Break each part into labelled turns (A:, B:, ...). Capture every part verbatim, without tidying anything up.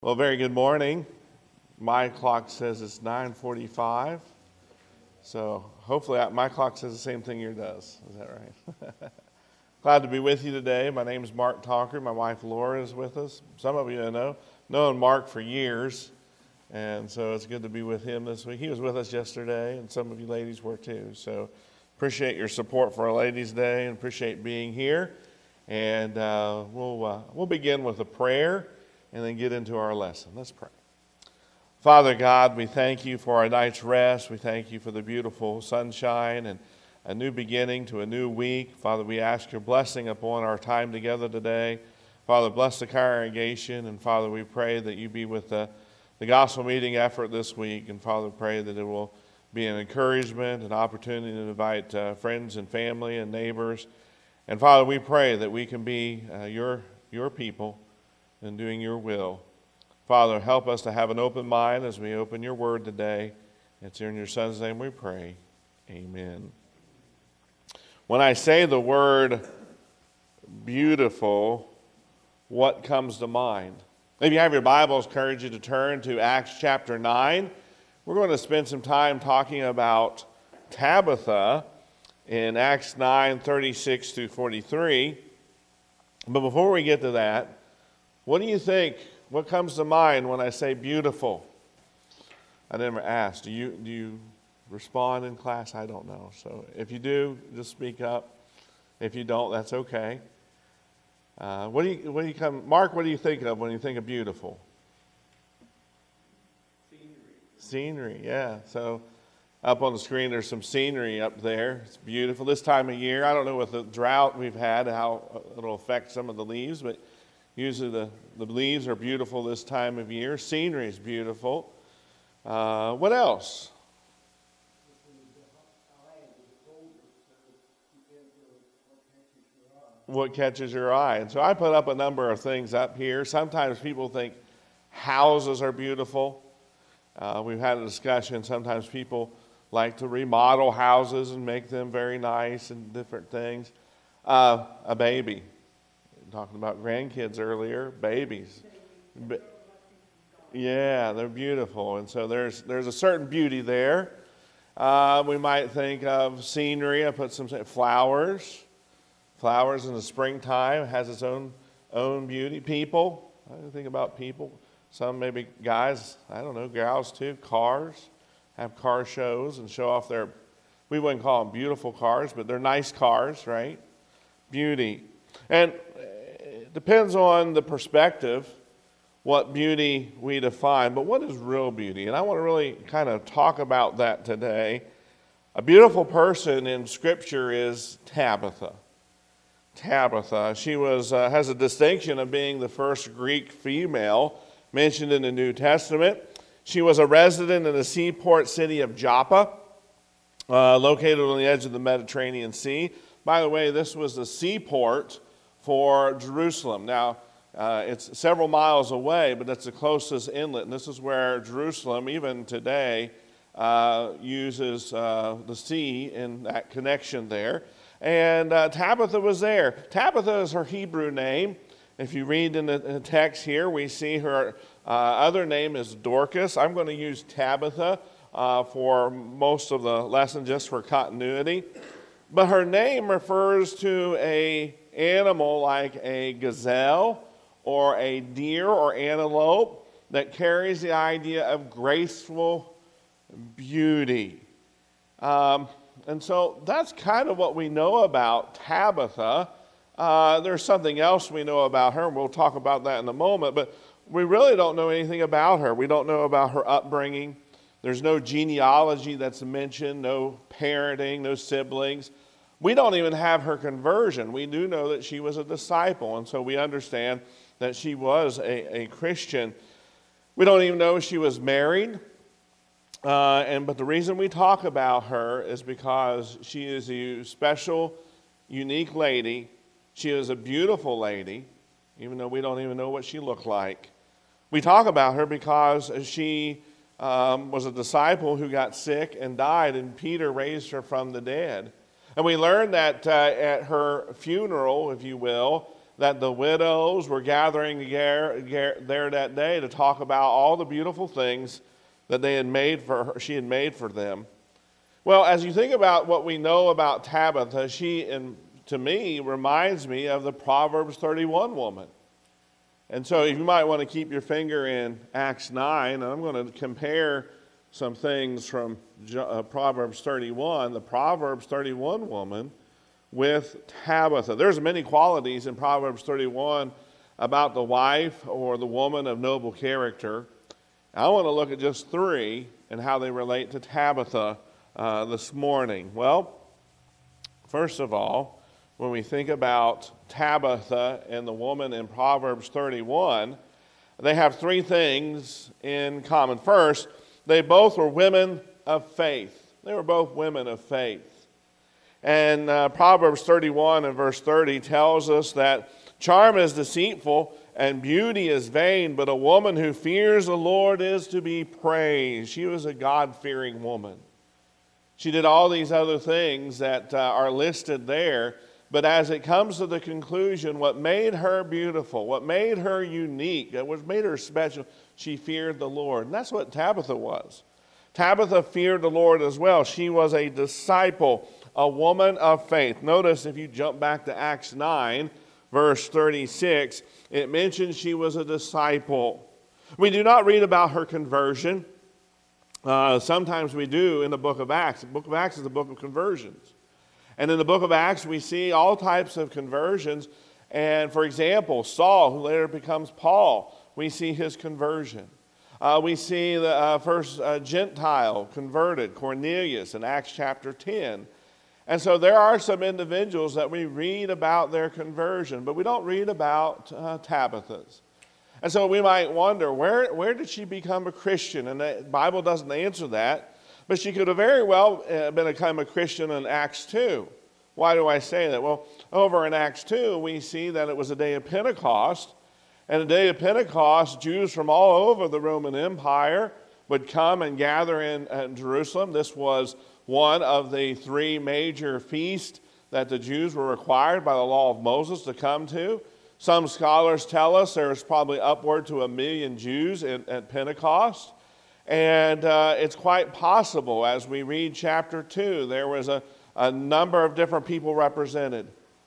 A: Well, very good morning. My clock says it's nine forty-five, so hopefully I, my clock says the same thing yours does. Is that right? Glad to be with you today. My name is Mark Talker. My wife Laura is with us. Some of you know known Mark for years, and so it's good to be with him this week. He was with us yesterday, and some of you ladies were too. So appreciate your support for our Ladies' Day, and appreciate being here. And uh, we'll uh, we'll begin with a prayer, and then get into our lesson. Let's pray. Father God, we thank you for our night's rest. We thank you for the beautiful sunshine and a new beginning to a new week. Father, we ask your blessing upon our time together today. Father, bless the congregation. And Father, we pray that you be with the, the gospel meeting effort this week. And Father, pray that it will be an encouragement, an opportunity to invite uh, friends and family and neighbors. And Father, we pray that we can be uh, your, your people and doing your will. Father, help us to have an open mind as we open your word today. It's in your Son's name we pray. Amen. When I say the word beautiful, what comes to mind? If you have your Bibles, I encourage you to turn to Acts chapter nine. We're going to spend some time talking about Tabitha in Acts nine, thirty-six through forty-three. But before we get to that, what do you think? What comes to mind when I say beautiful? I never asked. Do you do you respond in class? I don't know. So if you do, just speak up. If you don't, that's okay. Uh, what do you what do you come, Mark? What do you think of when you think of beautiful? Scenery. Scenery, yeah. So up on the screen, there's some scenery up there. It's beautiful this time of year. I don't know with the drought we've had how it'll affect some of the leaves, but usually the, the leaves are beautiful this time of year. Scenery is beautiful. Uh, what else? What catches your eye? And so I put up a number of things up here. Sometimes people think houses are beautiful. Uh, we've had a discussion. Sometimes people like to remodel houses and make them very nice and different things. Uh, a baby. Talking about grandkids earlier, babies. Ba- yeah, they're beautiful. And so there's there's a certain beauty there. Uh, we might think of scenery. I put some flowers. Flowers in the springtime has its own own beauty. People. I think about people. Some maybe guys, I don't know, gals too. Cars. Have car shows and show off their, we wouldn't call them beautiful cars, but they're nice cars, right? Beauty. And it depends on the perspective, what beauty we define. But what is real beauty? And I want to really kind of talk about that today. A beautiful person in Scripture is Tabitha. Tabitha. She was uh, has a distinction of being the first Greek female mentioned in the New Testament. She was a resident in the seaport city of Joppa, uh, located on the edge of the Mediterranean Sea. By the way, this was the seaport for Jerusalem. Now, uh, it's several miles away, but that's the closest inlet. And this is where Jerusalem, even today, uh, uses uh, the sea in that connection there. And uh, Tabitha was there. Tabitha is her Hebrew name. If you read in the, in the text here, we see her uh, other name is Dorcas. I'm going to use Tabitha uh, for most of the lesson just for continuity. But her name refers to a animal like a gazelle or a deer or antelope that carries the idea of graceful beauty. Um, and so that's kind of what we know about Tabitha. Uh, there's something else we know about her, and we'll talk about that in a moment, but we really don't know anything about her. We don't know about her upbringing. There's no genealogy that's mentioned, no parenting, no siblings. We don't even have her conversion. We do know that she was a disciple, and so we understand that she was a, a Christian. We don't even know if she was married, uh, and but the reason we talk about her is because she is a special, unique lady. She is a beautiful lady, even though we don't even know what she looked like. We talk about her because she um, was a disciple who got sick and died, and Peter raised her from the dead. And we learn that uh, at her funeral, if you will, that the widows were gathering there that day to talk about all the beautiful things that they had made for her, she had made for them. Well, as you think about what we know about Tabitha, she, in, to me, reminds me of the Proverbs thirty-one woman. And so you might want to keep your finger in Acts nine, and I'm going to compare some things from uh, Proverbs thirty-one, the Proverbs thirty-one woman, with Tabitha. There's many qualities in Proverbs thirty-one about the wife or the woman of noble character. I want to look at just three and how they relate to Tabitha uh, this morning. Well, first of all, when we think about Tabitha and the woman in Proverbs thirty-one, they have three things in common. First, they both were women of faith. They were both women of faith. And uh, Proverbs thirty-one and verse thirty tells us that charm is deceitful and beauty is vain, but a woman who fears the Lord is to be praised. She was a God-fearing woman. She did all these other things that uh, are listed there, but as it comes to the conclusion, what made her beautiful, what made her unique, what made her special, she feared the Lord. And that's what Tabitha was. Tabitha feared the Lord as well. She was a disciple, a woman of faith. Notice if you jump back to Acts nine, verse thirty-six, it mentions she was a disciple. We do not read about her conversion. Uh, sometimes we do in the book of Acts. The book of Acts is the book of conversions. And in the book of Acts, we see all types of conversions. And for example, Saul, who later becomes Paul, we see his conversion. Uh, we see the uh, first uh, Gentile converted, Cornelius, in Acts chapter ten. And so there are some individuals that we read about their conversion, but we don't read about uh, Tabitha's. And so we might wonder, where, where did she become a Christian? And the Bible doesn't answer that, but she could have very well uh, been become a Christian in Acts two. Why do I say that? Well, over in Acts two, we see that it was a day of Pentecost. And the day of Pentecost, Jews from all over the Roman Empire would come and gather in, in Jerusalem. This was one of the three major feasts that the Jews were required by the law of Moses to come to. Some scholars tell us there's probably upward to a million Jews in, at Pentecost. And uh, it's quite possible, as we read chapter two, there was a, a number of different people represented.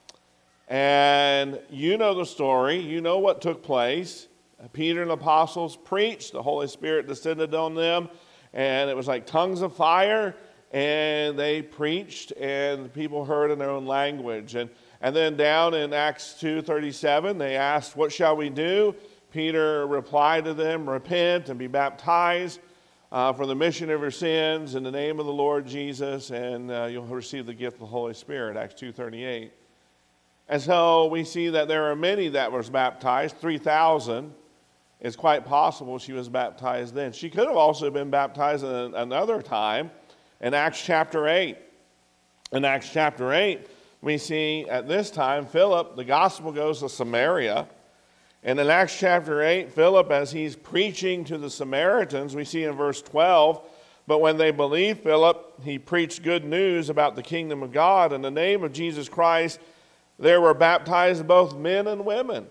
A: And you know the story. You know what took place. Peter and the apostles preached. The Holy Spirit descended on them. And it was like tongues of fire. And they preached. And people heard in their own language. And, and then down in Acts two thirty-seven, they asked, "What shall we do?" Peter replied to them, "Repent and be baptized uh, for the remission of your sins in the name of the Lord Jesus. And uh, you'll receive the gift of the Holy Spirit." Acts two thirty-eight. And so we see that there are many that was baptized, three thousand. It's quite possible she was baptized then. She could have also been baptized in another time in Acts chapter eight. In Acts chapter eight, we see at this time Philip, the gospel goes to Samaria. And in Acts chapter eight, Philip, as he's preaching to the Samaritans, we see in verse twelve, "But when they believed Philip, he preached good news about the kingdom of God. In the name of Jesus Christ, there were baptized both men and women."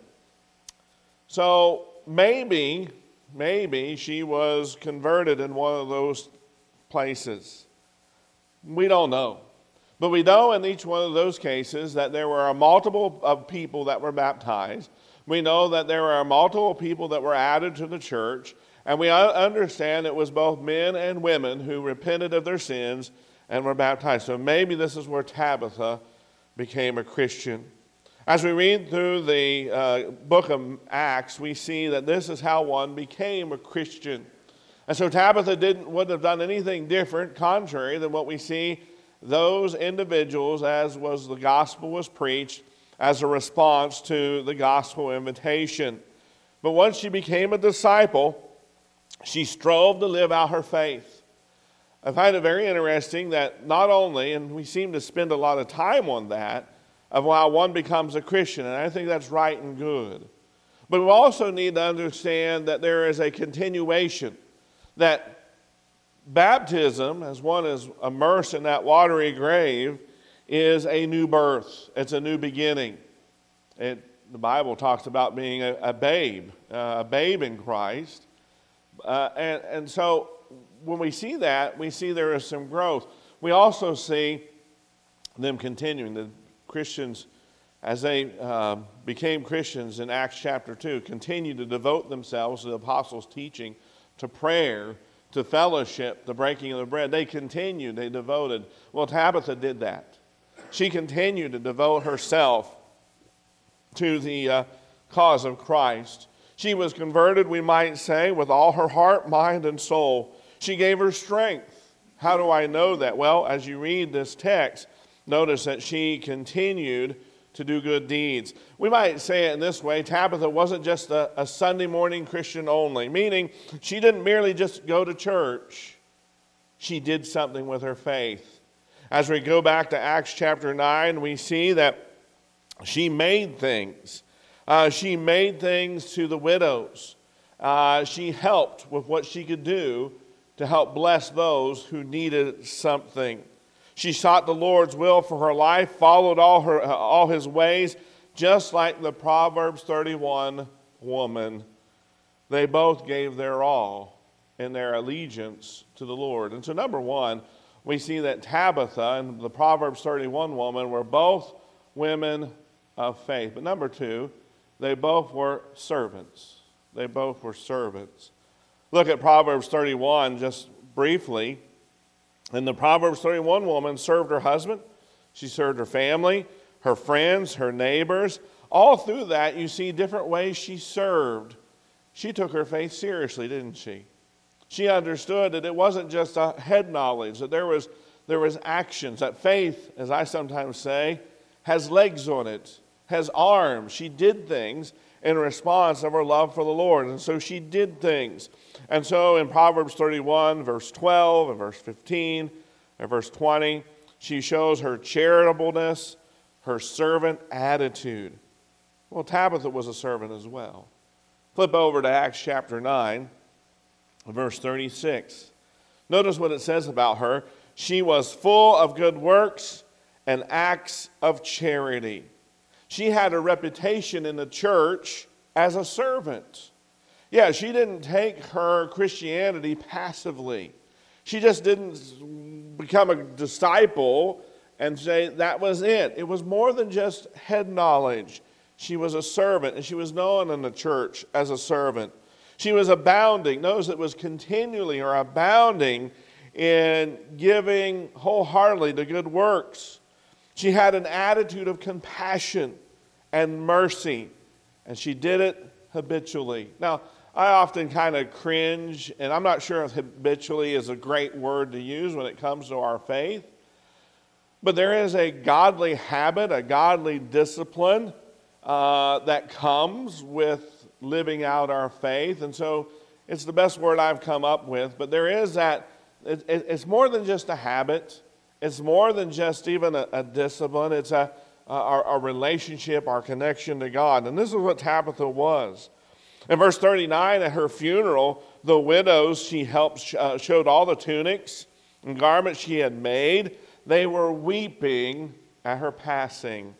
A: So maybe, maybe she was converted in one of those places. We don't know. But we know in each one of those cases that there were a multiple of people that were baptized. We know that there were multiple people that were added to the church. And we understand it was both men and women who repented of their sins and were baptized. So maybe this is where Tabitha became a Christian. As we read through the uh, book of Acts, we see that this is how one became a Christian. And so Tabitha didn't wouldn't have done anything different, contrary than what we see those individuals, as was the gospel was preached, as a response to the gospel invitation. But once she became a disciple, she strove to live out her faith. I find it very interesting that not only, and we seem to spend a lot of time on that, of how one becomes a Christian, and I think that's right and good. But we also need to understand that there is a continuation, that baptism, as one is immersed in that watery grave, is a new birth. It's a new beginning. It the Bible talks about being a, a babe, uh, a babe in Christ. Uh, and, and so when we see that, we see there is some growth. We also see them continuing. The Christians, as they uh, became Christians in Acts chapter two, continued to devote themselves to the apostles' teaching, to prayer, to fellowship, the breaking of the bread. They continued, they devoted. Well, Tabitha did that. She continued to devote herself to the uh, cause of Christ. She was converted, we might say, with all her heart, mind, and soul. She gave her strength. How do I know that? Well, as you read this text, notice that she continued to do good deeds. We might say it in this way: Tabitha wasn't just a, a Sunday morning Christian only, meaning she didn't merely just go to church. She did something with her faith. As we go back to Acts chapter nine, we see that she made things. Uh, she made things to the widows. Uh, she helped with what she could do to help bless those who needed something. She sought the Lord's will for her life, followed all her all his ways, just like the Proverbs thirty-one woman. They both gave their all in their allegiance to the Lord. And so number one, we see that Tabitha and the Proverbs thirty-one woman were both women of faith. But number two, they both were servants. They both were servants. Look at Proverbs thirty-one just briefly. And the Proverbs thirty-one woman served her husband. She served her family, her friends, her neighbors. All through that, you see different ways she served. She took her faith seriously, didn't she? She understood that it wasn't just a head knowledge, that there was, there was actions, that faith, as I sometimes say, has legs on it, has arms. She did things in response of her love for the Lord. And so she did things. And so in Proverbs thirty-one, verse twelve, and verse fifteen, and verse twenty, she shows her charitableness, her servant attitude. Well, Tabitha was a servant as well. Flip over to Acts chapter nine, verse thirty-six. Notice what it says about her. She was full of good works and acts of charity. She had a reputation in the church as a servant. Yeah, she didn't take her Christianity passively. She just didn't become a disciple and say that was it. It was more than just head knowledge. She was a servant, and she was known in the church as a servant. She was abounding. Notice it was continually or abounding in giving wholeheartedly to good works. She had an attitude of compassion and mercy, and she did it habitually. Now, I often kind of cringe, and I'm not sure if habitually is a great word to use when it comes to our faith, but there is a godly habit, a godly discipline uh, that comes with living out our faith, and so it's the best word I've come up with, but there is that, it, it, it's more than just a habit. It's more than just even a, a discipline. It's a, a, our, a relationship, our connection to God. And this is what Tabitha was. In verse thirty-nine, at her funeral, the widows she helped uh, showed all the tunics and garments she had made. They were weeping at her passing.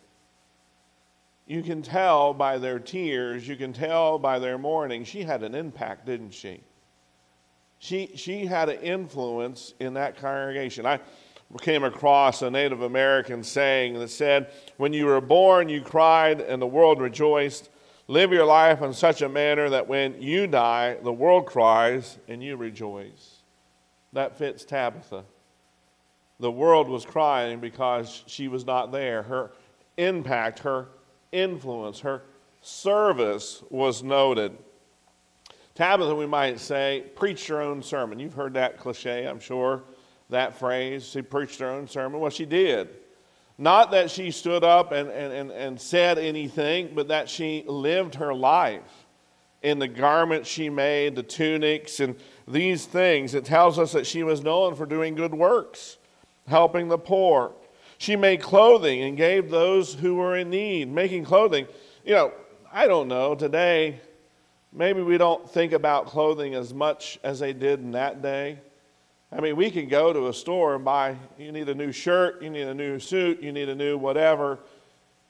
A: You can tell by their tears, you can tell by their mourning, she had an impact, didn't she? She, she had an influence in that congregation. I came across a Native American saying that said, when you were born, you cried and the world rejoiced. Live your life in such a manner that when you die, the world cries and you rejoice. That fits Tabitha. The world was crying because she was not there. Her impact, her influence, her service was noted. Tabitha, we might say, preached her own sermon. You've heard that cliche, I'm sure, that phrase. She preached her own sermon. Well, she did. Not that she stood up and, and, and said anything, but that she lived her life in the garments she made, the tunics, and these things. It tells us that she was known for doing good works, helping the poor. She made clothing and gave those who were in need. Making clothing, you know, I don't know, today, maybe we don't think about clothing as much as they did in that day. I mean, we can go to a store and buy, you need a new shirt, you need a new suit, you need a new whatever.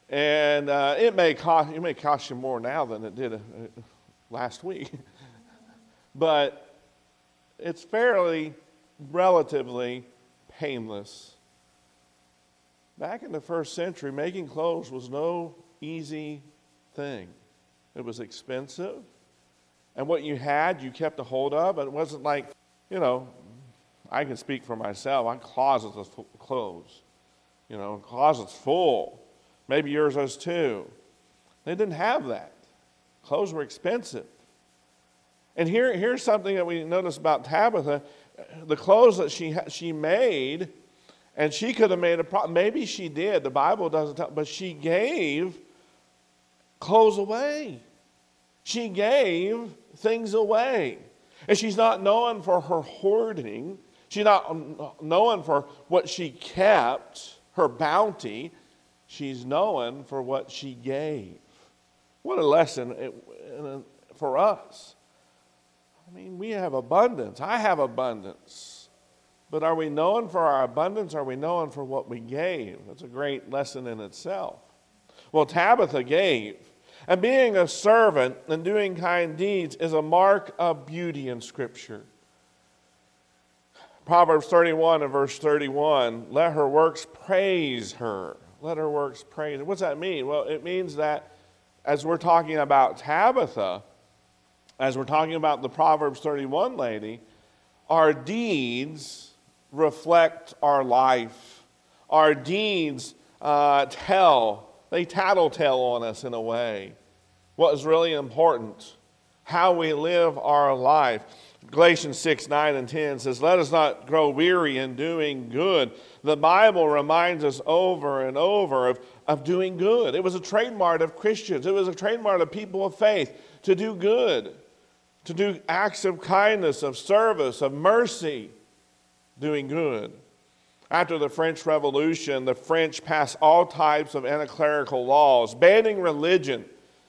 A: And uh, it may cost it may cost you more now than it did uh, last week, but it's fairly, relatively painless. Back in the first century, making clothes was no easy thing. It was expensive, and what you had, you kept a hold of. It wasn't like, you know, I can speak for myself. I'm closets of clothes, you know, closets full. Maybe yours is too. They didn't have that. Clothes were expensive. And here, here's something that we notice about Tabitha. The clothes that she she made, and she could have made a problem. Maybe she did. The Bible doesn't tell, but she gave clothes away. She gave things away. And she's not known for her hoarding. She's not known for what she kept, her bounty. She's known for what she gave. What a lesson for us. I mean, we have abundance. I have abundance. But are we known for our abundance? Are we known for what we gave? That's a great lesson in itself. Well, Tabitha gave. And being a servant and doing kind deeds is a mark of beauty in Scripture. Proverbs thirty-one and verse thirty-one, let her works praise her. Let her works praise her. What's that mean? Well, it means that as we're talking about Tabitha, as we're talking about the Proverbs thirty-one lady, our deeds reflect our life. Our deeds uh, tell, they tattletale on us in a way. What is really important, how we live our life. Galatians six, nine, and ten says, let us not grow weary in doing good. The Bible reminds us over and over of, of doing good. It was a trademark of Christians. It was a trademark of people of faith to do good, to do acts of kindness, of service, of mercy, doing good. After the French Revolution, the French passed all types of anti-clerical laws, banning religion.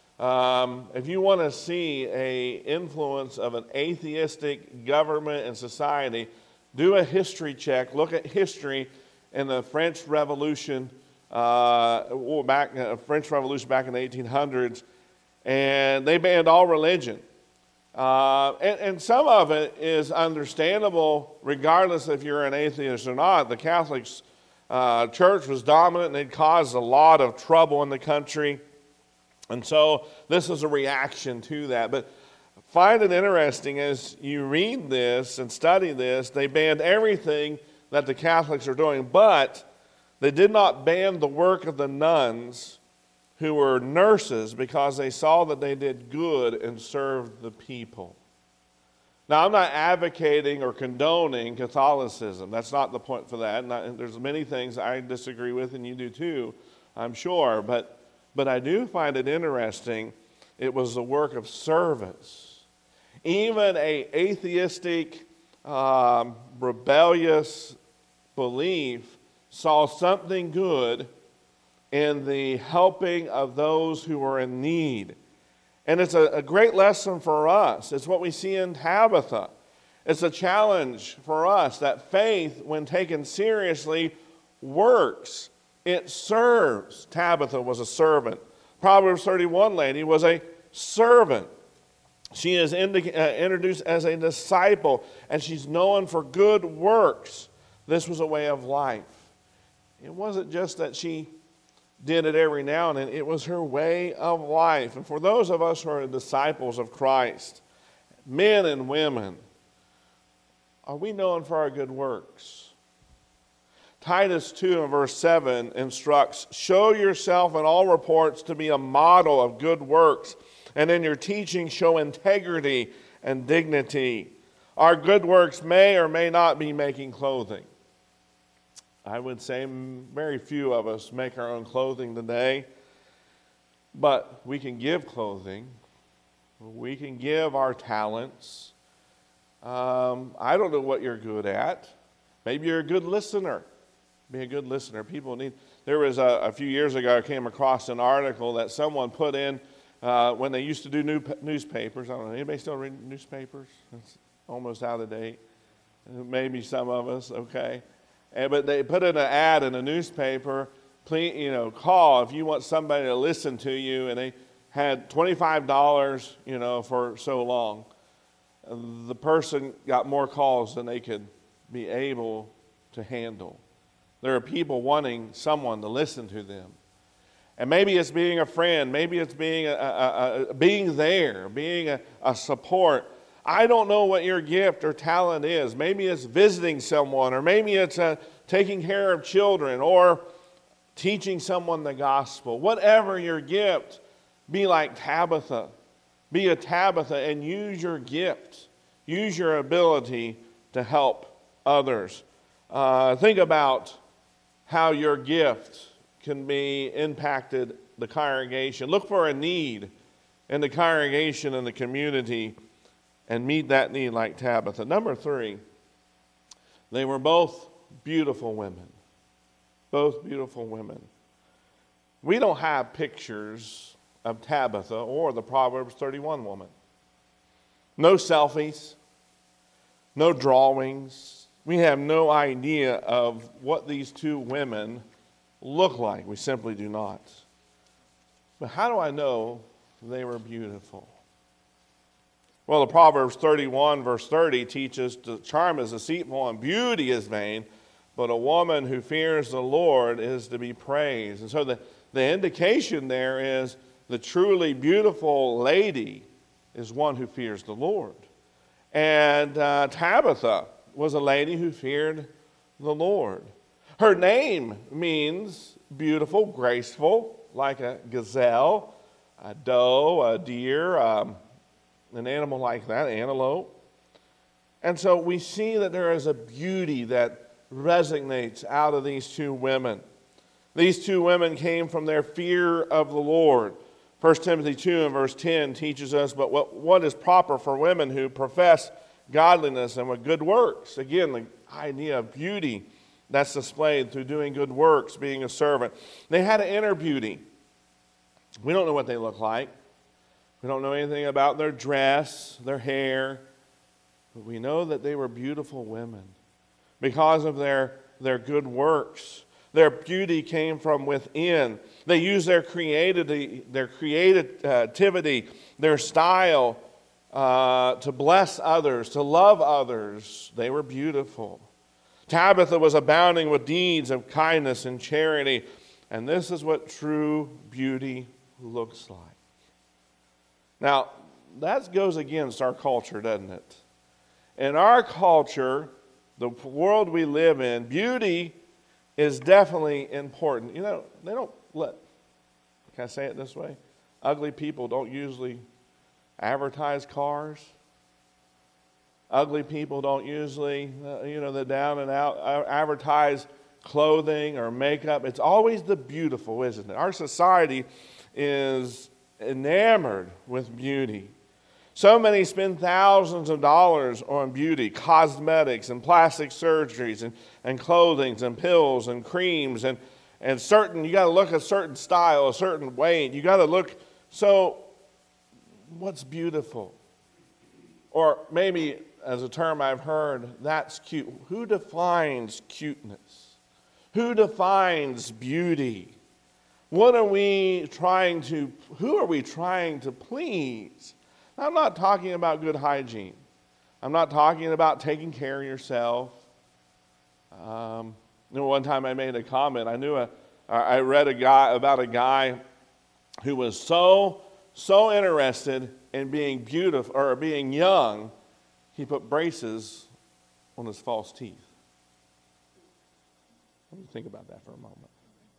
A: Um, if you want to see an influence of an atheistic government and society, do a history check. Look at history in the French Revolution, uh, back uh, French Revolution back in the eighteen hundreds, and they banned all religion. Uh, and, and some of it is understandable, regardless if you're an atheist or not. The Catholic uh, Church was dominant, and it caused a lot of trouble in the country. And so this is a reaction to that. But find it interesting as you read this and study this, they banned everything that the Catholics are doing, but they did not ban the work of the nuns who were nurses because they saw that they did good and served the people. Now, I'm not advocating or condoning Catholicism. That's not the point for that. Not, there's many things I disagree with, and you do too, I'm sure. But But I do find it interesting, it was the work of service. Even a atheistic, um, rebellious belief saw something good in the helping of those who were in need. And it's a, a great lesson for us. It's what we see in Tabitha. It's a challenge for us that faith, when taken seriously, works. It serves. Tabitha was a servant. Proverbs thirty-one lady was a servant. She is indica- uh, introduced as a disciple, and she's known for good works. This was a way of life. It wasn't just that she did it every now and then. It was her way of life. And for those of us who are disciples of Christ, men and women, are we known for our good works? Titus two and verse seven instructs, show yourself in all reports to be a model of good works, and in your teaching show integrity and dignity. Our good works may or may not be making clothing. I would say very few of us make our own clothing today, but we can give clothing. We can give our talents. Um, I don't know what you're good at. Maybe you're a good listener. Be a good listener. People need. There was a, a few years ago, I came across an article that someone put in uh, when they used to do new, newspapers. I don't know. Anybody still read newspapers? It's almost out of date. Maybe some of us. Okay. And, but they put in an ad in a newspaper please, you know, call if you want somebody to listen to you, and they had twenty-five dollars, you know, for so long. The person got more calls than they could be able to handle. There are people wanting someone to listen to them. And maybe it's being a friend, maybe it's being a, a, a, being there, being a, a support. I don't know what your gift or talent is. Maybe it's visiting someone, or maybe it's uh, taking care of children, or teaching someone the gospel. Whatever your gift, be like Tabitha. Be a Tabitha and use your gift. Use your ability to help others. Uh, think about how your gift can be impacted the congregation. Look for a need in the congregation and the community and meet that need like Tabitha. Number three, they were both beautiful women. Both beautiful women. We don't have pictures of Tabitha or the Proverbs thirty-one woman. No selfies, no drawings. We have no idea of what these two women look like. We simply do not. But how do I know they were beautiful? Well, the Proverbs thirty-one verse thirty teaches the charm is deceitful and beauty is vain, but a woman who fears the Lord is to be praised. And so the, the indication there is the truly beautiful lady is one who fears the Lord. And uh, Tabitha was a lady who feared the Lord. Her name means beautiful, graceful, like a gazelle, a doe, a deer, um, an animal like that, antelope. And so we see that there is a beauty that resonates out of these two women. These two women came from their fear of the Lord. First Timothy two and verse ten teaches us, but what, what is proper for women who profess godliness and with good works. Again, the idea of beauty that's displayed through doing good works, being a servant. They had an inner beauty. We don't know what they look like. We don't know anything about their dress, their hair, but we know that they were beautiful women because of their, their good works. Their beauty came from within. They used their creativity, their creativity, their style uh, to bless others, to love others. They were beautiful. Tabitha was abounding with deeds of kindness and charity, and this is what true beauty looks like. Now, that goes against our culture, doesn't it? In our culture, the world we live in, beauty is definitely important. You know, they don't let, can I say it this way? Ugly people don't usually advertise cars. Ugly people don't usually, uh, you know, the down and out uh, advertise clothing or makeup. It's always the beautiful, isn't it? Our society is enamored with beauty. So many spend thousands of dollars on beauty, cosmetics and plastic surgeries and, and clothing and pills and creams and, and certain, you got to look a certain style, a certain weight. You got to look, so what's beautiful? Or maybe as a term I've heard, that's cute. Who defines cuteness? Who defines beauty? What are we trying to, who are we trying to please? I'm not talking about good hygiene. I'm not talking about taking care of yourself. Um, you know, one time I made a comment. I knew a, I read a guy about a guy who was so, so interested in being beautiful or being young, he put braces on his false teeth. Let me think about that for a moment.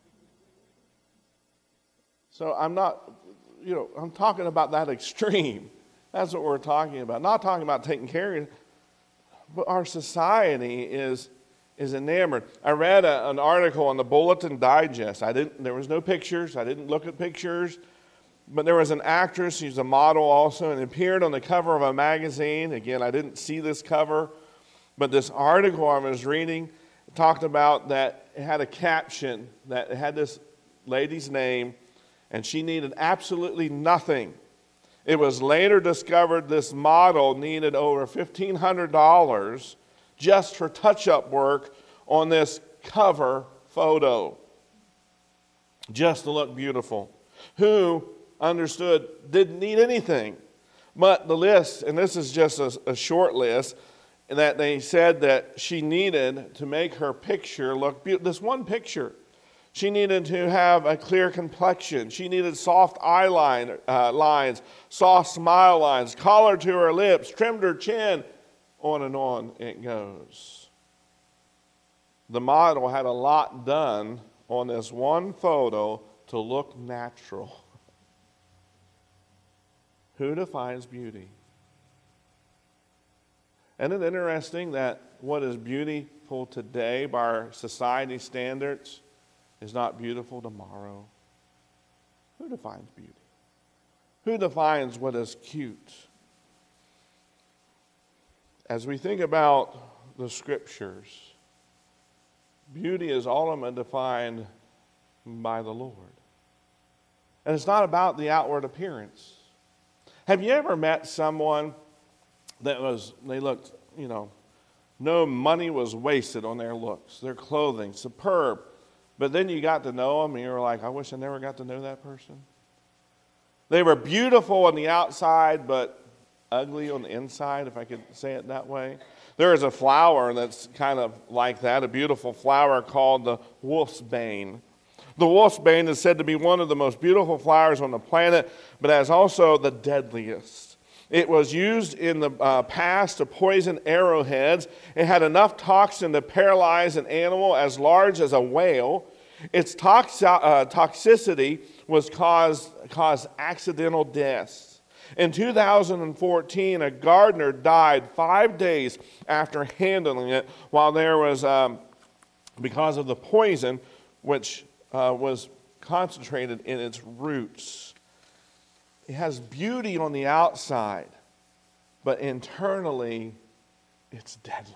A: So I'm not, you know, I'm talking about that extreme. That's what we're talking about. Not talking about taking care of it, but our society is, is enamored. I read a, an article on the Bulletin Digest. I didn't, there was no pictures. I didn't look at pictures. But there was an actress, she's a model also, and appeared on the cover of a magazine. Again, I didn't see this cover, but this article I was reading talked about that it had a caption that it had this lady's name, and she needed absolutely nothing. It was later discovered this model needed over fifteen hundred dollars just for touch-up work on this cover photo. just to look beautiful, who understood didn't need anything. But the list, and this is just a, a short list, that they said that she needed to make her picture look beautiful. This one picture. She needed to have a clear complexion. She needed soft eyeline uh, lines, soft smile lines, color to her lips, trimmed her chin. On and on it goes. The model had a lot done on this one photo to look natural. Who defines beauty? Isn't it interesting that what is beautiful today by our society standards is not beautiful tomorrow? Who defines beauty? Who defines what is cute? As we think about the scriptures, beauty is ultimately defined by the Lord. And it's not about the outward appearance. Have you ever met someone that was, they looked, you know, no money was wasted on their looks, their clothing, superb. But then you got to know them and you were like, I wish I never got to know that person. They were beautiful on the outside, but ugly on the inside, if I could say it that way. There is a flower that's kind of like that, a beautiful flower called the wolfsbane. The wolfsbane is said to be one of the most beautiful flowers on the planet, but as also the deadliest. It was used in the uh, past to poison arrowheads. It had enough toxin to paralyze an animal as large as a whale. Its tox- uh, toxicity was caused, caused accidental deaths. In two thousand fourteen, a gardener died five days after handling it while there was, um, because of the poison, which uh, was concentrated in its roots. It has beauty on the outside, but internally, it's deadly.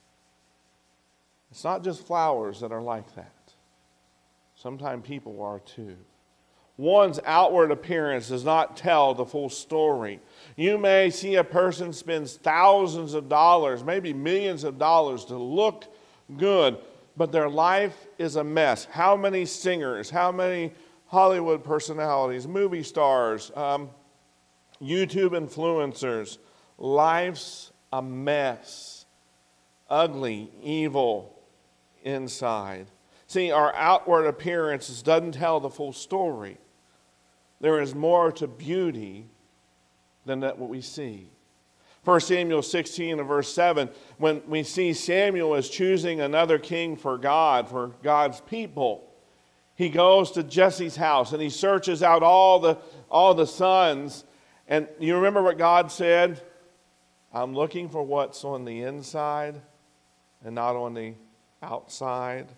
A: It's not just flowers that are like that. Sometimes people are too. One's outward appearance does not tell the full story. You may see a person spends thousands of dollars, maybe millions of dollars to look good, but their life is a mess. How many singers, how many Hollywood personalities, movie stars, um, YouTube influencers, life's a mess. Ugly, evil inside. See, our outward appearances doesn't tell the full story. There is more to beauty than that what we see. First Samuel sixteen and verse seven, when we see Samuel is choosing another king for God, for God's people, he goes to Jesse's house and he searches out all the, all the sons. And you remember what God said? I'm looking for what's on the inside and not on the outside.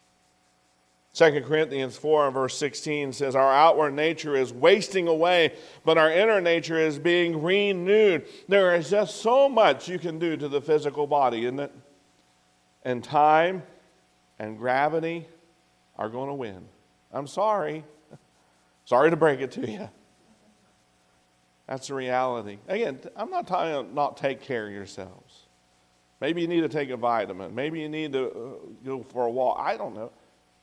A: Second Corinthians four and verse sixteen says, our outward nature is wasting away, but our inner nature is being renewed. There is just so much you can do to the physical body, isn't it? And time and gravity are going to win. I'm sorry. Sorry to break it to you. That's the reality. Again, I'm not telling you not take care of yourselves. Maybe you need to take a vitamin. Maybe you need to uh, go for a walk. I don't know.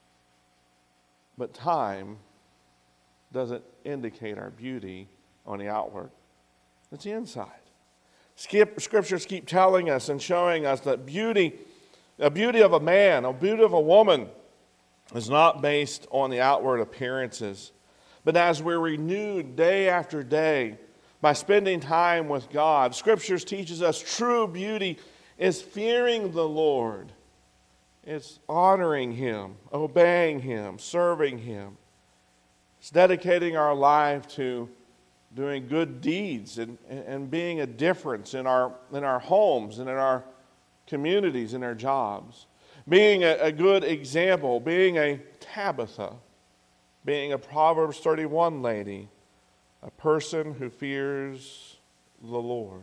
A: But time doesn't indicate our beauty on the outward. It's the inside. Skip, scriptures keep telling us and showing us that beauty, the beauty of a man, a beauty of a woman, is not based on the outward appearances. But as we're renewed day after day by spending time with God, scriptures teaches us true beauty is fearing the Lord. It's honoring Him, obeying Him, serving Him. It's dedicating our life to doing good deeds and, and being a difference in our, in our homes and in our communities and our jobs. Being a, a good example, being a Tabitha, being a Proverbs thirty-one lady, a person who fears the Lord.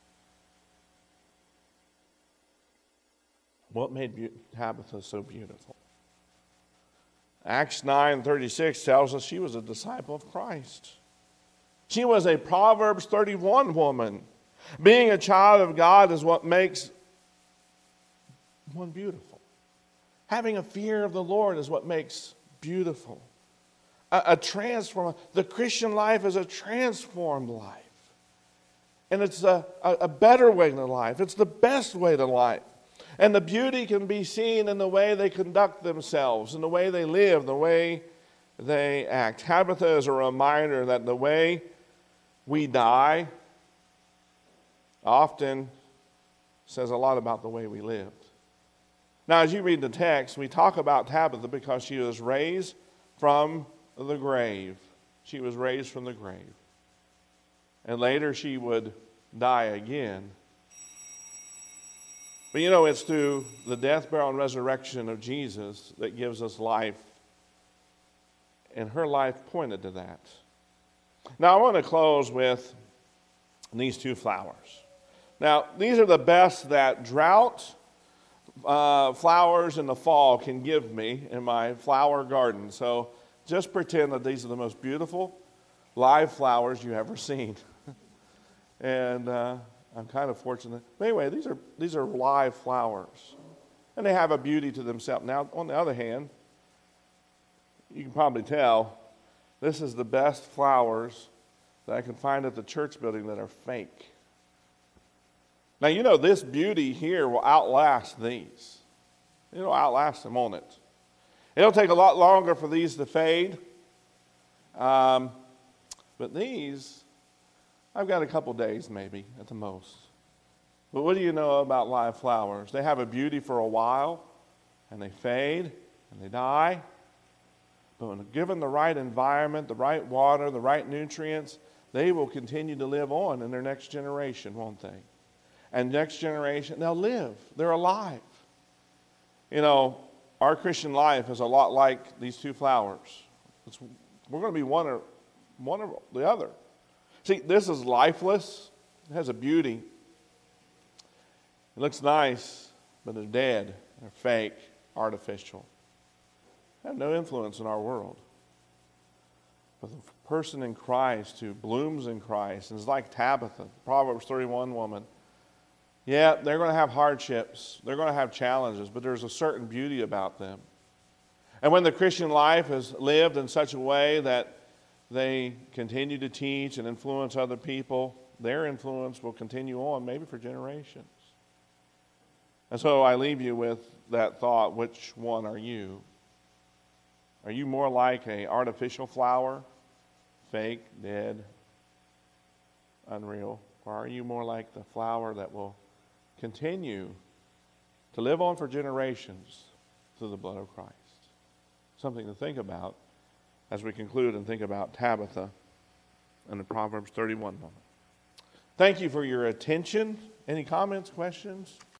A: What made Tabitha so beautiful? Acts nine thirty-six tells us she was a disciple of Christ. She was a Proverbs thirty-one woman. Being a child of God is what makes one beautiful. Having a fear of the Lord is what makes beautiful. a, a transform. The Christian life is a transformed life. And it's a, a, a better way to life. It's the best way to life. And the beauty can be seen in the way they conduct themselves, in the way they live, the way they act. Tabitha is a reminder that the way we die often says a lot about the way we lived. Now, as you read the text, we talk about Tabitha because she was raised from the grave. She was raised from the grave. And later she would die again. But you know, it's through the death, burial, and resurrection of Jesus that gives us life. And her life pointed to that. Now, I want to close with these two flowers. Now, these are the best that drought uh, flowers in the fall can give me in my flower garden. So just pretend that these are the most beautiful live flowers you've ever seen. and uh, I'm kind of fortunate. But anyway, these are, these are live flowers. And they have a beauty to themselves. Now, on the other hand, you can probably tell this is the best flowers that I can find at the church building that are fake. Now, you know, this beauty here will outlast these. It'll outlast them, won't it? It'll take a lot longer for these to fade. Um, but these, I've got a couple days maybe at the most. But what do you know about live flowers? They have a beauty for a while, and they fade, and they die. But when given the right environment, the right water, the right nutrients, they will continue to live on in their next generation, won't they? And next generation, they'll live. They're alive. You know, our Christian life is a lot like these two flowers. It's, we're going to be one or one or the other. See, this is lifeless. It has a beauty. It looks nice, but they're dead. They're fake, artificial. They have no influence in our world. But the person in Christ who blooms in Christ and is like Tabitha, Proverbs thirty-one woman, yeah, they're going to have hardships. They're going to have challenges, but there's a certain beauty about them. And when the Christian life is lived in such a way that they continue to teach and influence other people, their influence will continue on, maybe for generations. And so I leave you with that thought, which one are you? Are you more like an artificial flower, fake, dead, unreal? Or are you more like the flower that will continue to live on for generations through the blood of Christ? Something to think about as we conclude and think about Tabitha and the Proverbs thirty-one moment. Thank you for your attention. Any comments, questions?